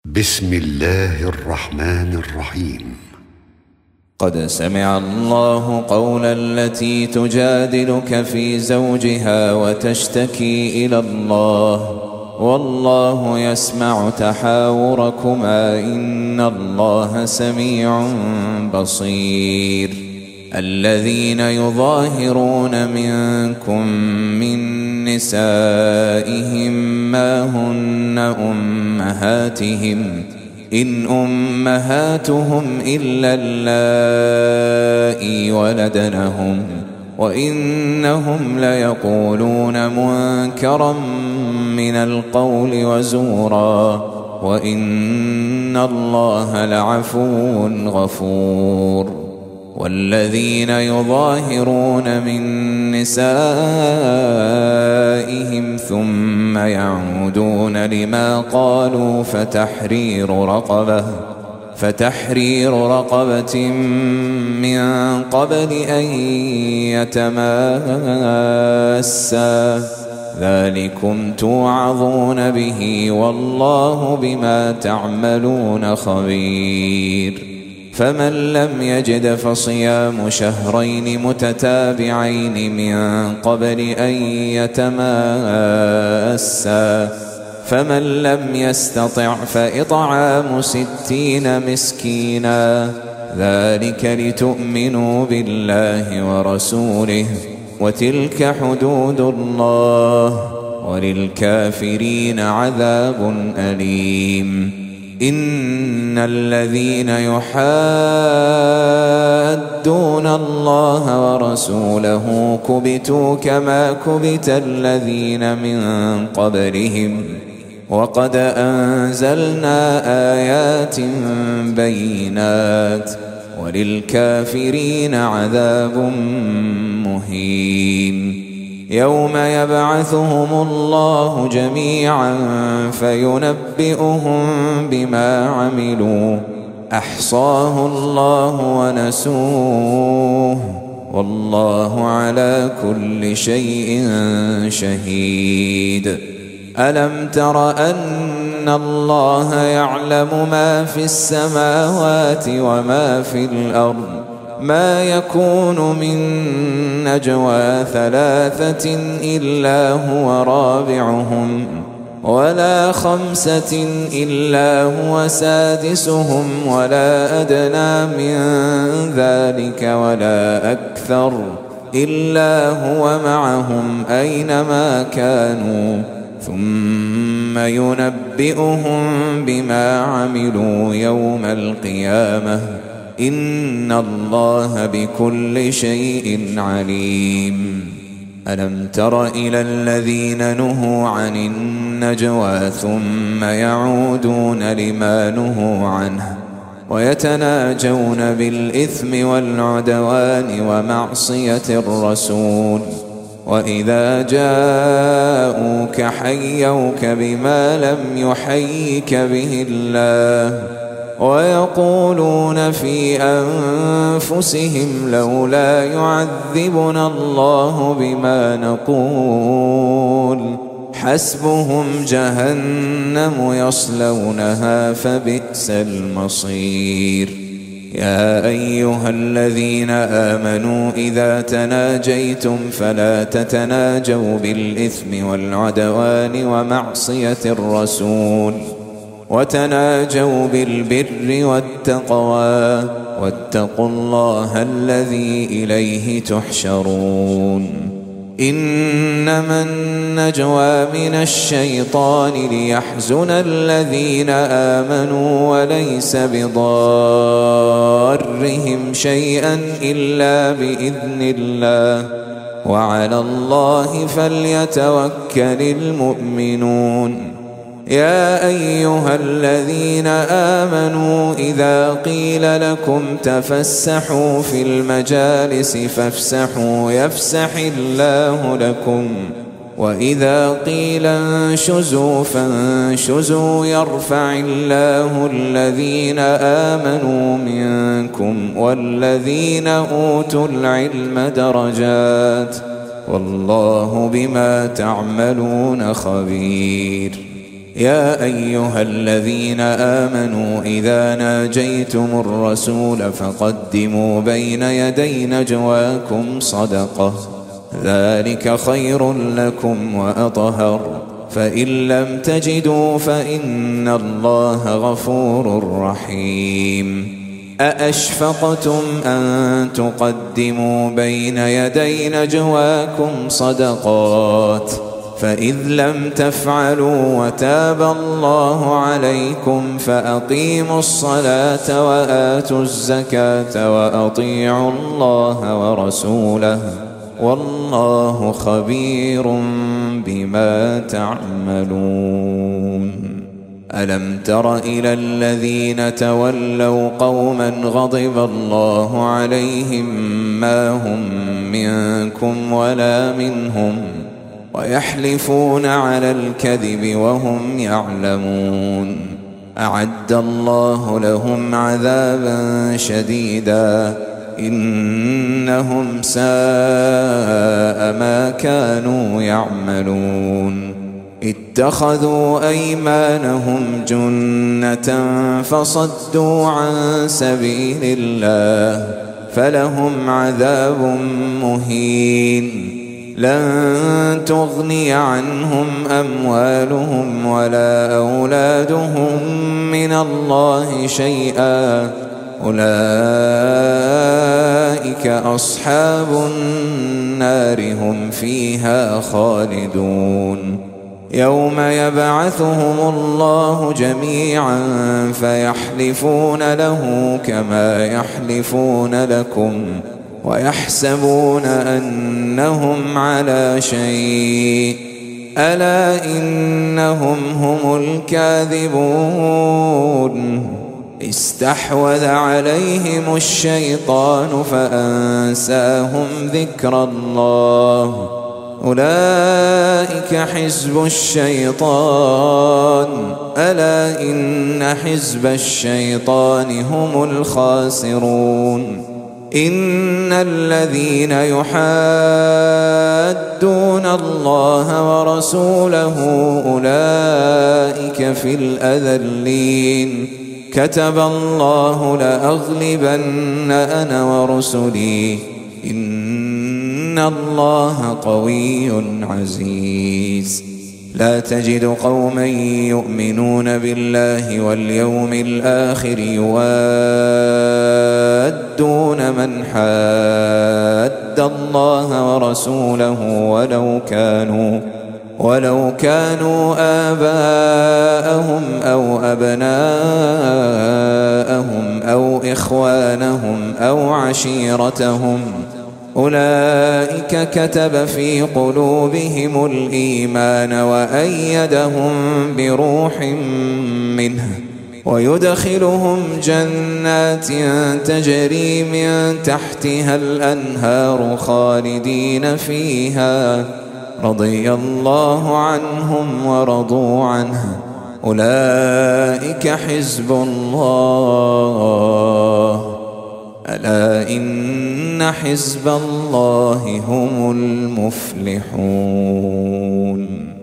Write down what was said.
بسم الله الرحمن الرحيم. قد سمع الله قول التي تجادلك في زوجها وتشتكي إلى الله والله يسمع تحاوركما إن الله سميع بصير. الذين يظاهرون منكم من نسائهم ما هن أمهاتهم إن أمهاتهم إلا اللائي ولدنهم وإنهم ليقولون منكرا من القول وزورا وإن الله لعفو غفور. والذين يظاهرون من نسائهم ثم يعودون لما قالوا فتحرير رقبة من قبل أن يتماسا ذلكم توعظون به والله بما تعملون خبير. فمن لم يجد فصيام شهرين متتابعين من قبل أن يتماسا فمن لم يستطع فإطعام 60 مسكينا ذلك لتؤمنوا بالله ورسوله وتلك حدود الله وللكافرين عذاب أليم. إن الذين يحادون الله ورسوله كبتوا كما كبت الذين من قبلهم وقد أنزلنا آيات بينات وللكافرين عذاب مهين. يوم يبعثهم الله جميعا فينبئهم بما عملوا أحصاه الله ونسوه والله على كل شيء شهيد. ألم تر أن الله يعلم ما في السماوات وما في الأرض ما يكون من نجوى 3 إلا هو رابعهم ولا 5 إلا هو سادسهم ولا أدنى من ذلك ولا أكثر إلا هو معهم أينما كانوا ثم ينبئهم بما عملوا يوم القيامة إن الله بكل شيء عليم. ألم تر إلى الذين نهوا عن النجوى ثم يعودون لما نهوا عنه ويتناجون بالإثم والعدوان ومعصية الرسول وإذا جاءوك حيوك بما لم يحيك به الله ويقولون في أنفسهم لولا يعذبنا الله بما نقول حسبهم جهنم يصلونها فبئس المصير. يا أيها الذين آمنوا إذا تناجيتم فلا تتناجوا بالإثم والعدوان ومعصية الرسول وتناجوا بالبر والتقوى واتقوا الله الذي إليه تحشرون. إنما النجوى من الشيطان ليحزن الذين آمنوا وليس بضارهم شيئا إلا بإذن الله وعلى الله فليتوكل المؤمنون. يا أيها الذين آمنوا إذا قيل لكم تفسحوا في المجالس فافسحوا يفسح الله لكم وإذا قيل انشزوا فانشزوا يرفع الله الذين آمنوا منكم والذين أوتوا العلم درجات والله بما تعملون خبير. يا أيها الذين آمنوا إذا ناجيتم الرسول فقدموا بين يدي نجواكم صدقة ذلك خير لكم وأطهر فإن لم تجدوا فإن الله غفور رحيم أأشفقتم أن تقدموا بين يدي نجواكم صدقات فإذ لم تفعلوا وتاب الله عليكم فأقيموا الصلاة وآتوا الزكاة وأطيعوا الله ورسوله والله خبير بما تعملون ألم تر إلى الذين تولوا قوما غضب الله عليهم ما هم منكم ولا منهم ويحلفون على الكذب وهم يعلمون أعد الله لهم عذابا شديدا إنهم ساء ما كانوا يعملون اتخذوا أيمانهم جنة فصدوا عن سبيل الله فلهم عذاب مهين لن تغني عنهم أموالهم ولا أولادهم من الله شيئا أولئك أصحاب النار هم فيها خالدون يوم يبعثهم الله جميعا فيحلفون له كما يحلفون لكم ويحسبون أنهم على شيء ألا إنهم هم الكاذبون استحوذ عليهم الشيطان فأنساهم ذكر الله أولئك حزب الشيطان ألا إن حزب الشيطان هم الخاسرون إن الذين يحادون الله ورسوله أولئك في الأذلين كتب الله لأغلبن أنا ورسلي إن الله قوي عزيز لا تجد قوما يؤمنون بالله واليوم الآخر يوادون من حاد الله ورسوله ولو كانوا آباءهم أو أبناءهم أو إخوانهم أو عشيرتهم أولئك كتب في قلوبهم الإيمان وأيدهم بروح منه ويدخلهم جنات تجري من تحتها الأنهار خالدين فيها رضي الله عنهم ورضوا عنه أولئك حزب الله ألا إن حزب الله هم المفلحون.